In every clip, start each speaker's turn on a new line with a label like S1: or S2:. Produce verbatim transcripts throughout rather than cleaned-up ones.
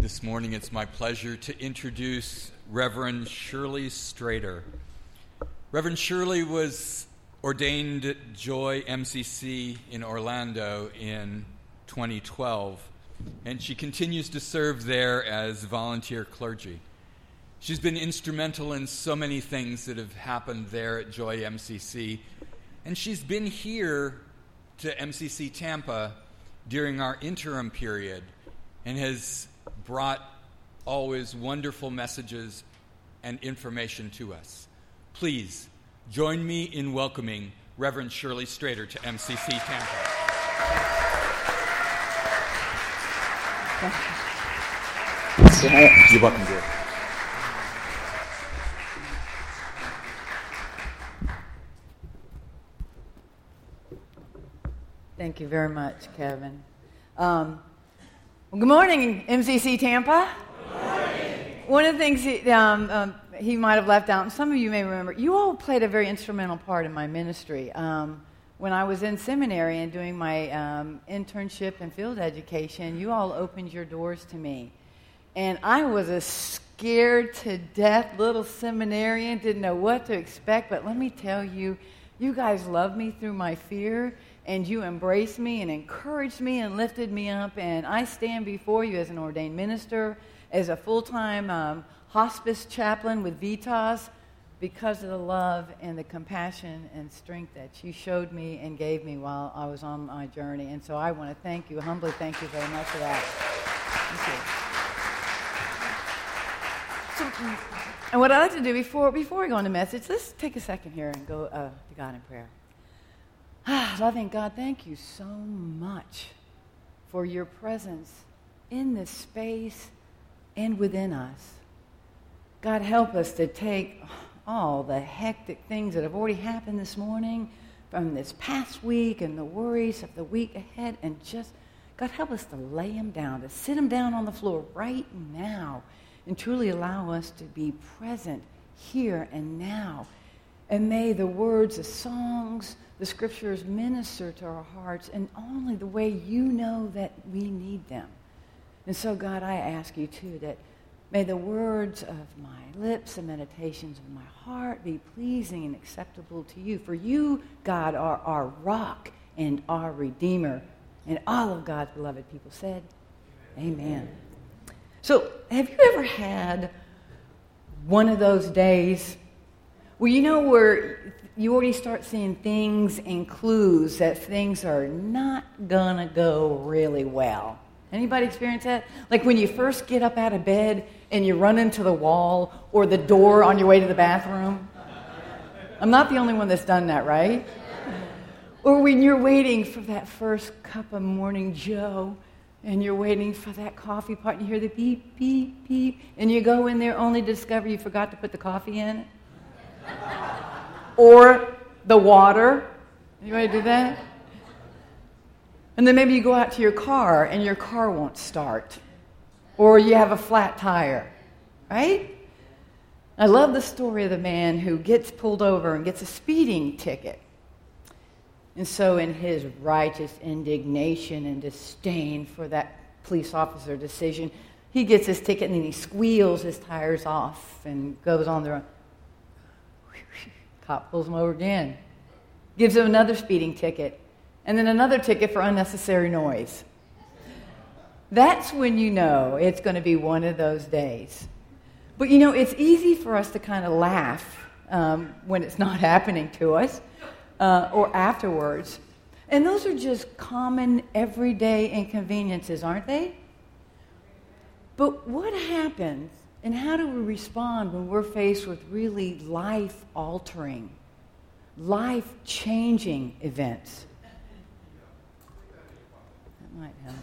S1: This morning it's my pleasure to introduce Reverend Shirley Strader. Reverend Shirley was ordained at Joy M C C in Orlando in twenty twelve, and she continues to serve there as volunteer clergy. She's been instrumental in so many things that have happened there at Joy M C C, and she's been here to M C C Tampa during our interim period and has brought always wonderful messages and information to us. Please join me in welcoming Reverend Shirley Strader to M C C Tampa. You're welcome, dear.
S2: Thank you very much, Kevin. Um, well, good morning, M C C Tampa.
S3: Good morning.
S2: One of the things he, um, um, he might have left out, and some of you may remember, you all played a very instrumental part in my ministry. Um, when I was in seminary and doing my um, internship and field education, you all opened your doors to me. And I was a scared to death little seminarian, didn't know what to expect, but let me tell you, you guys loved me through my fear, and you embraced me and encouraged me and lifted me up, and I stand before you as an ordained minister, as a full-time um, hospice chaplain with Vitas, because of the love and the compassion and strength that you showed me and gave me while I was on my journey. And so I want to thank you, humbly thank you very much for that. Thank you. So, and what I'd like to do before, before we go into message, let's take a second here and go uh, to God in prayer. Ah, loving God, thank you so much for your presence in this space and within us. God, help us to take all the hectic things that have already happened this morning from this past week and the worries of the week ahead and just, God, help us to lay them down, to sit them down on the floor right now and truly allow us to be present here and now. And may the words, the songs, the scriptures minister to our hearts in only the way you know that we need them. And so, God, I ask you, too, that may the words of my lips and meditations of my heart be pleasing and acceptable to you. For you, God, are our rock and our Redeemer. And all of God's beloved people said, Amen. Amen. So, have you ever had one of those days where you know where you already start seeing things and clues that things are not going to go really well? Anybody experience that? Like when you first get up out of bed and you run into the wall or the door on your way to the bathroom? I'm not the only one that's done that, right? Or when you're waiting for that first cup of morning joe and you're waiting for that coffee pot and you hear the beep, beep, beep, and you go in there only to discover you forgot to put the coffee in it. Or the water. Anybody do that? And then maybe you go out to your car and your car won't start. Or you have a flat tire. Right? I love the story of the man who gets pulled over and gets a speeding ticket. And so in his righteous indignation and disdain for that police officer decision, he gets his ticket and then he squeals his tires off and goes on the road. Cop pulls him over again. Gives him another speeding ticket. And then another ticket for unnecessary noise. That's when you know it's going to be one of those days. But you know, it's easy for us to kind of laugh um, when it's not happening to us uh, or afterwards. And those are just common everyday inconveniences, aren't they? But what happens and how do we respond when we're faced with really life-altering, life-changing events? That might help.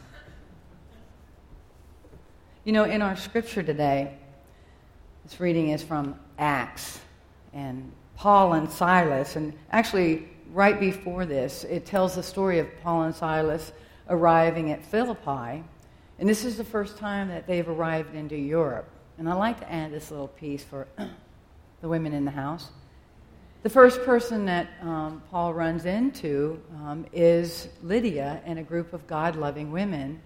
S2: You know, in our scripture today, this reading is from Acts, and Paul and Silas, and actually right before this, it tells the story of Paul and Silas arriving at Philippi, and this is the first time that they've arrived into Europe. And I'd like to add this little piece for the women in the house. The first person that um, Paul runs into um, is Lydia and a group of God-loving women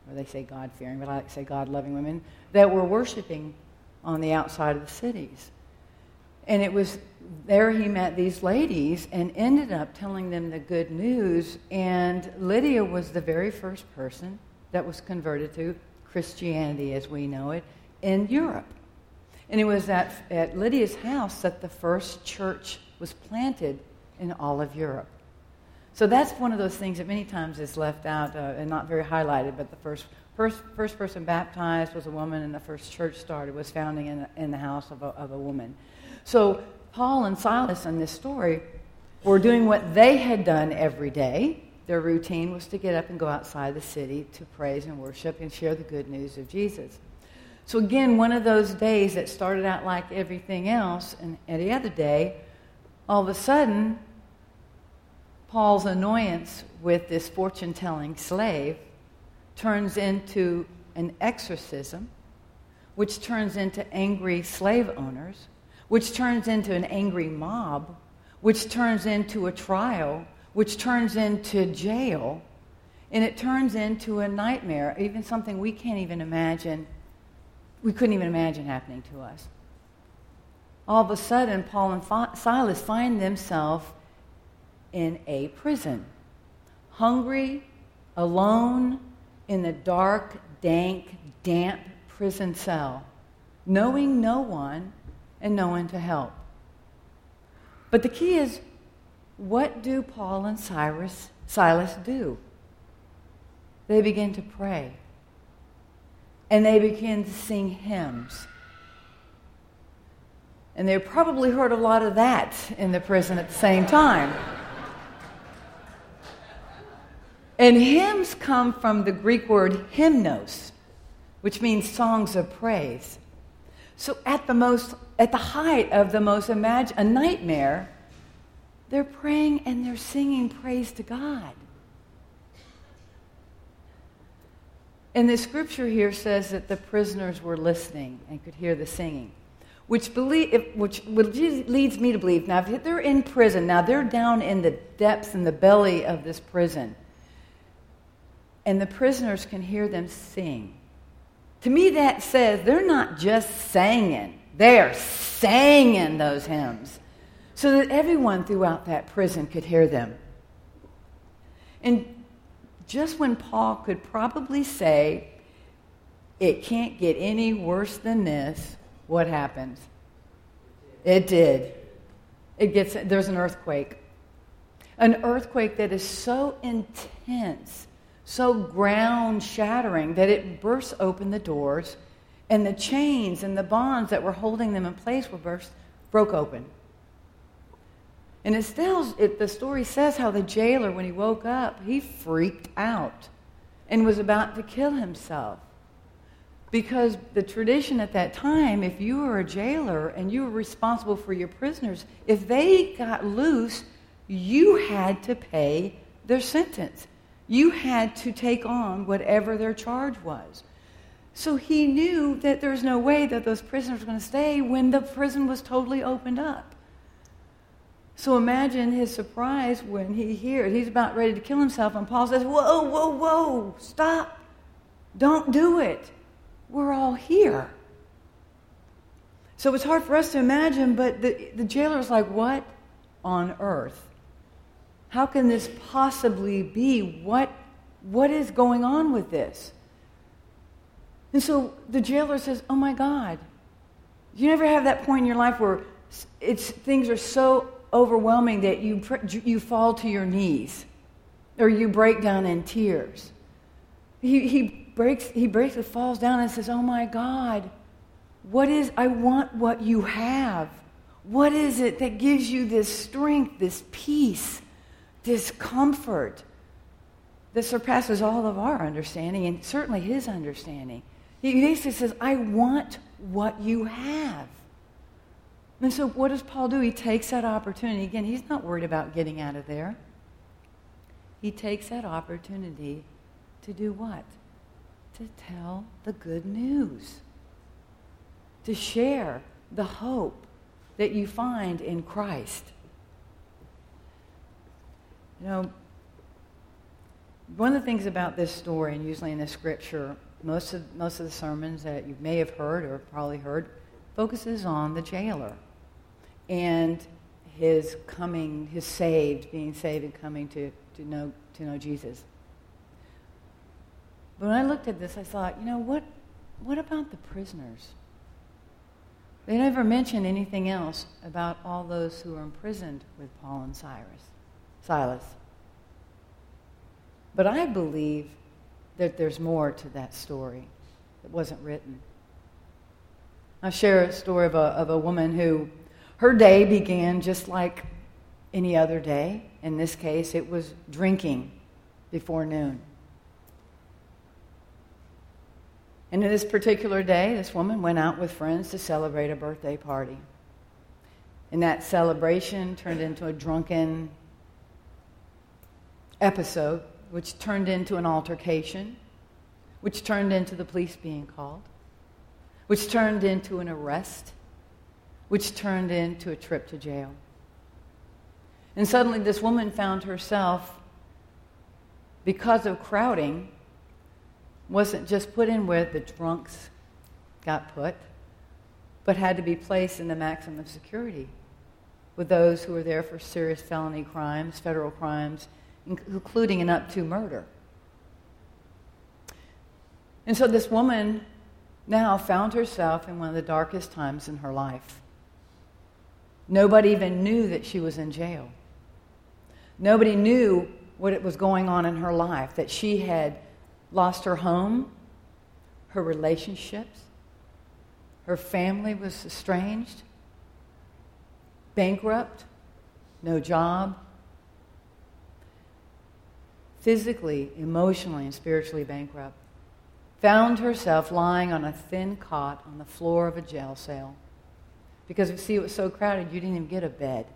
S2: or they say God-fearing, but I like to say God-loving women, that were worshiping on the outside of the cities. And it was there he met these ladies and ended up telling them the good news. And Lydia was the very first person that was converted to Christianity as we know it in Europe. And it was at, at Lydia's house that the first church was planted in all of Europe. So that's one of those things that many times is left out uh, and not very highlighted, but the first, first first person baptized was a woman, and the first church started was founding in, in the house of a, of a woman. So Paul and Silas in this story were doing what they had done every day. Their routine was to get up and go outside the city to praise and worship and share the good news of Jesus. So again, one of those days that started out like everything else, and any other day, all of a sudden, Paul's annoyance with this fortune-telling slave turns into an exorcism, which turns into angry slave owners, which turns into an angry mob, which turns into a trial, which turns into jail, and it turns into a nightmare, even something we can't even imagine, we couldn't even imagine happening to us. All of a sudden, Paul and Silas find themselves in a prison, hungry, alone, in the dark, dank, damp prison cell, knowing no one and no one to help. But the key is, what do Paul and Cyrus, Silas do? They begin to pray. And they begin to sing hymns. And they probably heard a lot of that in the prison at the same time. And hymns come from the Greek word hymnos, which means songs of praise. So at the most, at the height of the most imag- a nightmare, they're praying and they're singing praise to God. And the scripture here says that the prisoners were listening and could hear the singing, which, believe, which leads me to believe, now if they're in prison, now they're down in the depths and the belly of this prison, and the prisoners can hear them sing. To me that says they're not just singing, they are singing those hymns so that everyone throughout that prison could hear them. And just when Paul could probably say, it can't get any worse than this, what happens? It did. It gets, there's an earthquake. An earthquake that is so intense, so ground-shattering, that it bursts open the doors, and the chains and the bonds that were holding them in place were burst, broke open. And it tells, it, the story says how the jailer, when he woke up, he freaked out and was about to kill himself. Because the tradition at that time, if you were a jailer and you were responsible for your prisoners, if they got loose, you had to pay their sentence. You had to take on whatever their charge was. So he knew that there's no way that those prisoners were going to stay when the prison was totally opened up. So imagine his surprise when he hears, he's about ready to kill himself, and Paul says, whoa, whoa, whoa, stop. Don't do it. We're all here. So it's hard for us to imagine, but the, the jailer's like, what on earth? How can this possibly be? What, what is going on with this? And so the jailer says, oh my God. You never have that point in your life where it's things are so overwhelming that you you fall to your knees or you break down in tears. He he breaks he breaks it falls down and says, oh my God, what is I want what you have. What is it that gives you this strength, this peace, this comfort that surpasses all of our understanding and certainly his understanding? He basically says, I want what you have. And so what does Paul do? He takes that opportunity. Again, he's not worried about getting out of there. He takes that opportunity to do what? To tell the good news. To share the hope that you find in Christ. You know, One of the things about this story, and usually in the scripture, most of, most of the sermons that you may have heard or probably heard, focuses on the jailer and his coming, his saved, being saved and coming to, to know to know Jesus. But when I looked at this, I thought, you know, what what about the prisoners? They never mention anything else about all those who are imprisoned with Paul and Cyrus, Silas. But I believe that there's more to that story that wasn't written. I'll share a story of a, of a woman who, her day began just like any other day. In this case, it was drinking before noon. And in this particular day, this woman went out with friends to celebrate a birthday party. And that celebration turned into a drunken episode, which turned into an altercation, which turned into the police being called, which turned into an arrest, which turned into a trip to jail. And suddenly this woman found herself, because of crowding, wasn't just put in where the drunks got put, but had to be placed in the maximum security with those who were there for serious felony crimes, federal crimes, including and up to murder. And so this woman now found herself in one of the darkest times in her life. Nobody even knew that she was in jail. Nobody knew what it was going on in her life, that she had lost her home, her relationships, her family was estranged, bankrupt, no job, physically, emotionally, and spiritually bankrupt, found herself lying on a thin cot on the floor of a jail cell. Because, see, it was so crowded, you didn't even get a bed.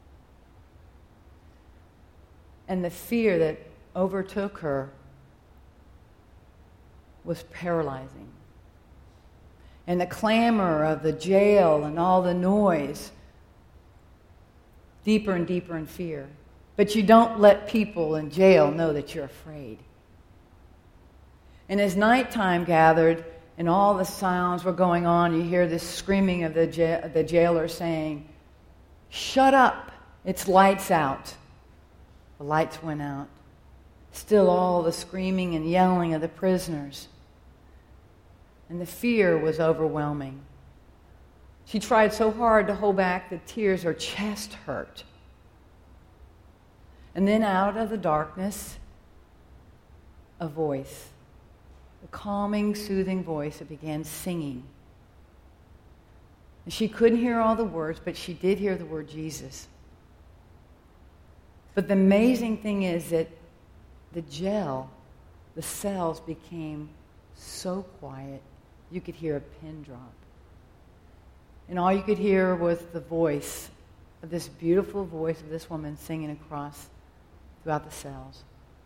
S2: And the fear that overtook her was paralyzing. And the clamor of the jail and all the noise, deeper and deeper in fear. But you don't let people in jail know that you're afraid. And as nighttime gathered and all the sounds were going on, you hear this screaming of the, ja- the jailer saying, "Shut up, it's lights out." The lights went out. Still all the screaming and yelling of the prisoners. And the fear was overwhelming. She tried so hard to hold back the tears, her chest hurt. And then out of the darkness, a voice, a calming, soothing voice that began singing. And she couldn't hear all the words, but she did hear the word Jesus. But the amazing thing is that the jail, the cells became so quiet, you could hear a pin drop. And all you could hear was the voice of this beautiful voice of this woman singing across throughout the cells.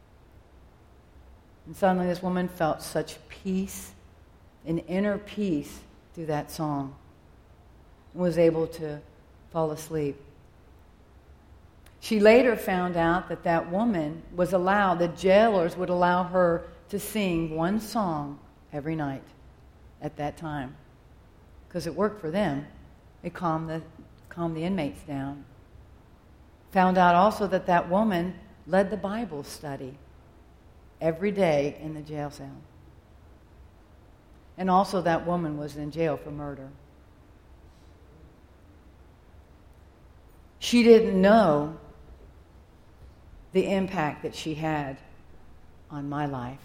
S2: And suddenly this woman felt such peace, an inner peace through that song, and was able to fall asleep. She later found out that that woman was allowed, the jailers would allow her to sing one song every night at that time, because it worked for them. It calmed the, calmed the inmates down. Found out also that that woman led the Bible study every day in the jail cell. And also that woman was in jail for murder. She didn't know the impact that she had on my life.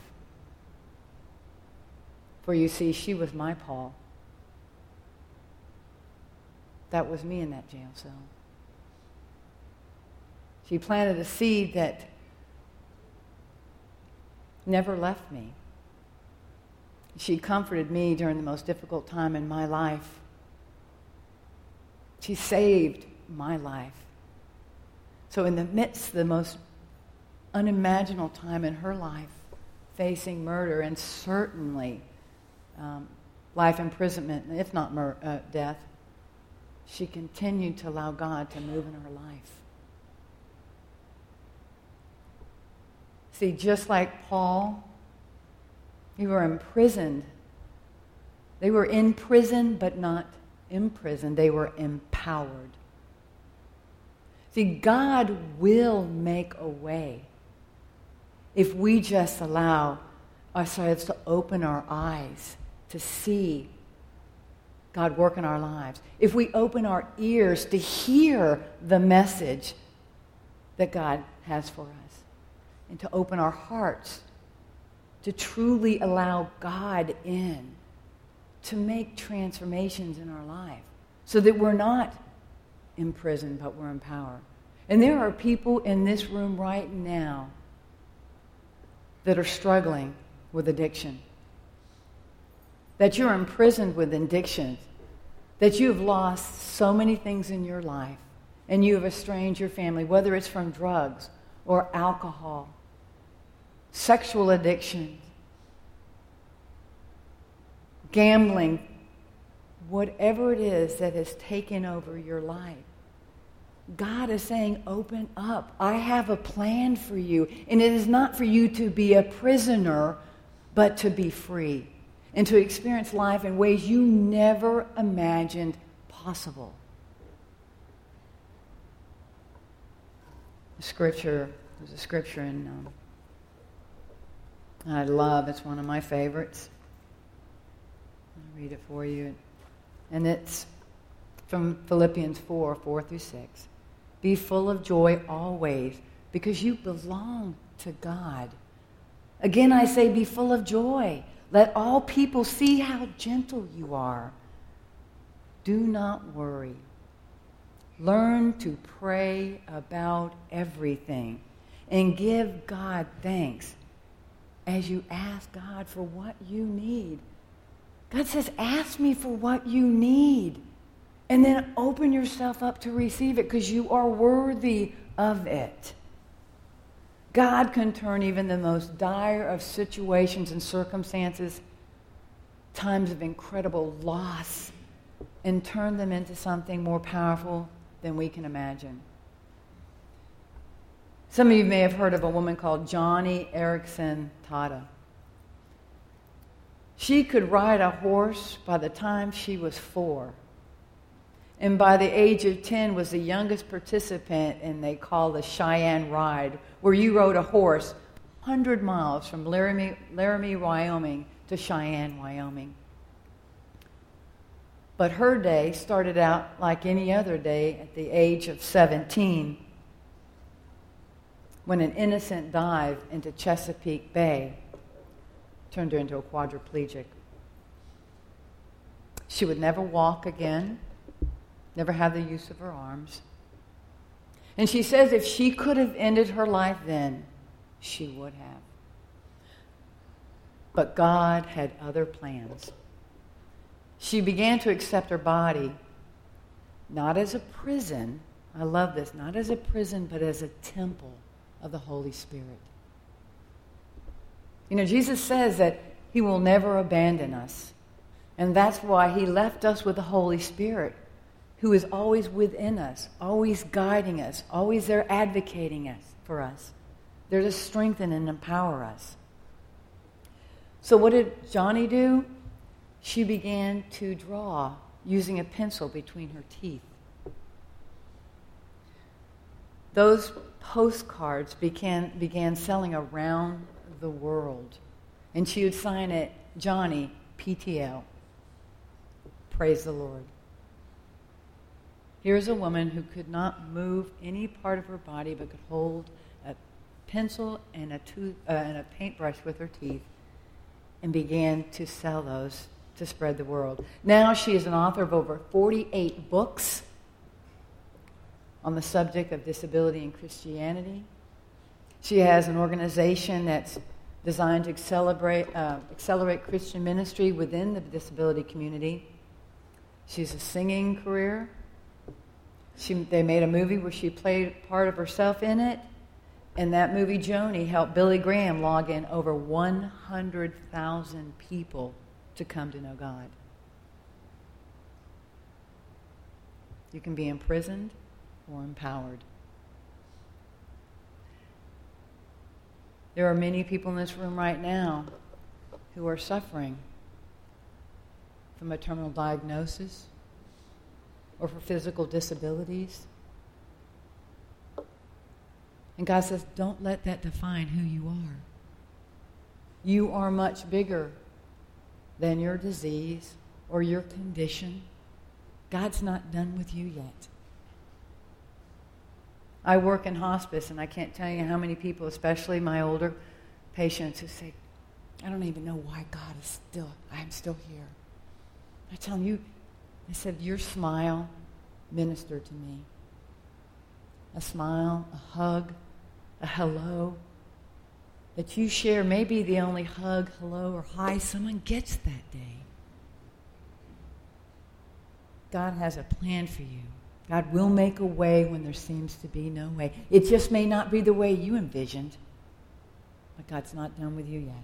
S2: For you see, she was my Paul. That was me in that jail cell. She planted a seed that never left me. She comforted me during the most difficult time in my life. She saved my life. So in the midst of the most unimaginable time in her life, facing murder and certainly um, life imprisonment, if not mur- uh, death, she continued to allow God to move in her life. See, just like Paul, they were imprisoned. They were in prison, but not imprisoned. They were empowered. See, God will make a way if we just allow ourselves to open our eyes to see God work in our lives. If we open our ears to hear the message that God has for us, and to open our hearts to truly allow God in to make transformations in our life so that we're not imprisoned, but we're empowered. And there are people in this room right now that are struggling with addiction, that you're imprisoned with addictions, that you have lost so many things in your life, and you have estranged your family, whether it's from drugs or alcohol, sexual addiction, gambling, whatever it is that has taken over your life. God is saying, open up. I have a plan for you. And it is not for you to be a prisoner, but to be free and to experience life in ways you never imagined possible. The scripture, there's a scripture in, um, I love, it's one of my favorites. I'll read it for you. And it's from Philippians four, four through six. Be full of joy always, because you belong to God. Again, I say, be full of joy. Let all people see how gentle you are. Do not worry. Learn to pray about everything and give God thanks as you ask God for what you need. God says, ask me for what you need. And then open yourself up to receive it because you are worthy of it. God can turn even the most dire of situations and circumstances, times of incredible loss, and turn them into something more powerful than we can imagine. Some of you may have heard of a woman called Joni Eareckson Tada. She could ride a horse by the time she was four. And by the age of ten was the youngest participant in they call the Cheyenne Ride, where you rode a horse one hundred miles from Laramie, Laramie, Wyoming to Cheyenne, Wyoming. But her day started out like any other day at the age of seventeen, when an innocent dive into Chesapeake Bay turned her into a quadriplegic. She would never walk again, never have the use of her arms. And she says if she could have ended her life then, she would have. But God had other plans. She began to accept her body not as a prison, I love this, not as a prison, but as a temple of the Holy Spirit. You know, Jesus says that he will never abandon us. And that's why he left us with the Holy Spirit, who is always within us, always guiding us, always there advocating us for us, there to strengthen and empower us. So what did Joni do? She began to draw using a pencil between her teeth. Those postcards began, began selling around the world. And she would sign it, Joni, P T L. Praise the Lord. Here's a woman who could not move any part of her body but could hold a pencil and a, tooth, uh, and a paintbrush with her teeth and began to sell those to spread the world. Now she is an author of over forty-eight books on the subject of disability and Christianity. She has an organization that's designed to accelerate, uh, accelerate Christian ministry within the disability community. She's a singing career. She, they made a movie where she played part of herself in it, and that movie, Joni, helped Billy Graham log in over one hundred thousand people to come to know God. You can be imprisoned or empowered. There are many people in this room right now who are suffering from a terminal diagnosis or for physical disabilities. And God says, don't let that define who you are. You are much bigger than your disease or your condition. God's not done with you yet. I work in hospice, and I can't tell you how many people, especially my older patients, who say, I don't even know why God is still, I'm still here. I tell them, you, I said, your smile ministered to me. A smile, a hug, a hello that you share may be the only hug, hello, or hi someone gets that day. God has a plan for you. God will make a way when there seems to be no way. It just may not be the way you envisioned, but God's not done with you yet.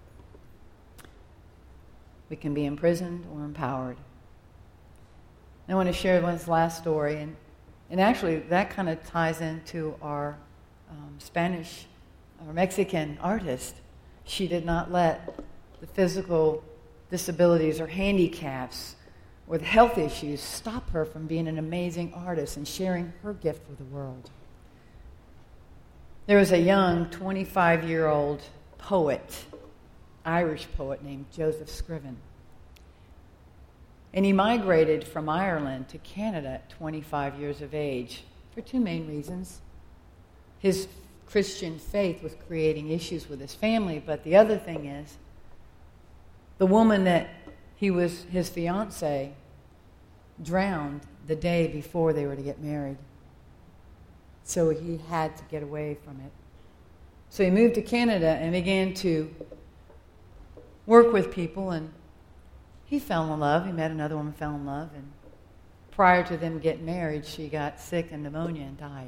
S2: We can be imprisoned or empowered. I want to share one last story, and, and actually that kind of ties into our um, Spanish or Mexican artist. She did not let the physical disabilities or handicaps or the health issues stop her from being an amazing artist and sharing her gift with the world. There was a young twenty-five-year-old poet, Irish poet named Joseph Scriven. And he migrated from Ireland to Canada at twenty-five years of age for two main reasons. His Christian faith was creating issues with his family, but the other thing is the woman that he was his fiancée drowned the day before they were to get married. So he had to get away from it. So he moved to Canada and began to work with people, and he fell in love. He met another woman, fell in love, and prior to them getting married, she got sick and pneumonia and died.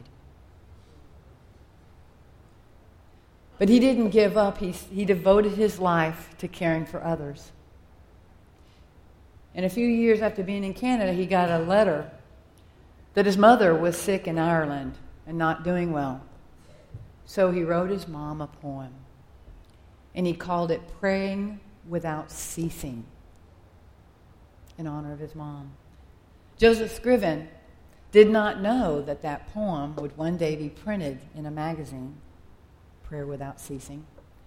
S2: But he didn't give up. He, he devoted his life to caring for others. And a few years after being in Canada, he got a letter that his mother was sick in Ireland and not doing well. So he wrote his mom a poem, and he called it Praying Without Ceasing, in honor of his mom. Joseph Scriven did not know that that poem would one day be printed in a magazine, Prayer Without Ceasing.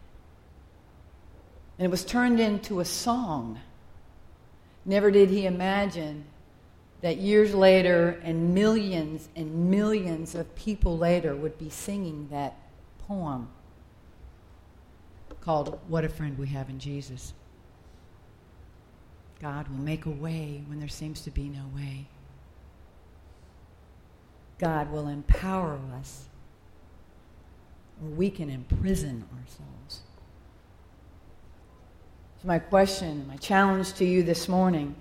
S2: And it was turned into a song. Never did he imagine that years later and millions and millions of people later would be singing that poem called What a Friend We Have in Jesus. God will make a way when there seems to be no way. God will empower us, or we can imprison ourselves. So my question, my challenge to you this morning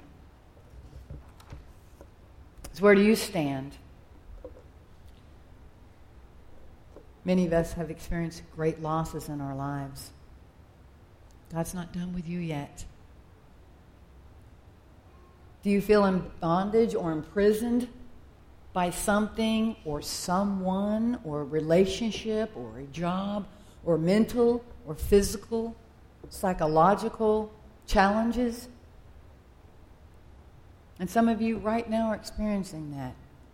S2: is, where do you stand? Many of us have experienced great losses in our lives. God's not done with you yet. Do you feel in bondage or imprisoned by something or someone or a relationship or a job or mental or physical, psychological challenges? And some of you right now are experiencing that.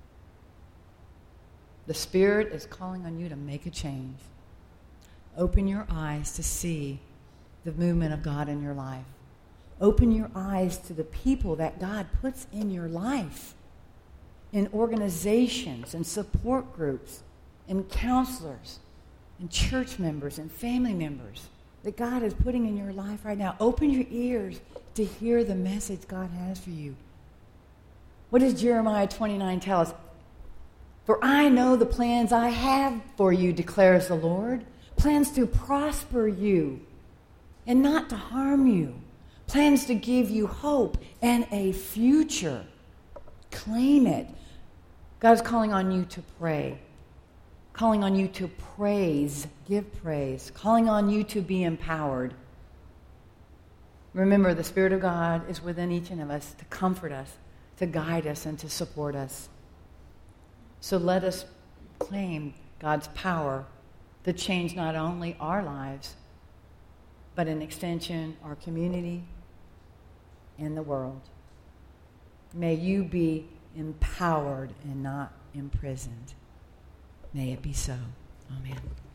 S2: The Spirit is calling on you to make a change. Open your eyes to see the movement of God in your life. Open your eyes to the people that God puts in your life, in organizations and support groups and counselors and church members and family members that God is putting in your life right now. Open your ears to hear the message God has for you. What does Jeremiah twenty-nine tell us? For I know the plans I have for you, declares the Lord. Plans to prosper you and not to harm you. Plans to give you hope and a future. Claim it. God's calling on you to pray. Calling on you to praise. Give praise. Calling on you to be empowered. Remember, the Spirit of God is within each one of us to comfort us, to guide us, and to support us. So let us claim God's power to change not only our lives, but an extension, our community and the world. May you be empowered and not imprisoned. May it be so. Amen.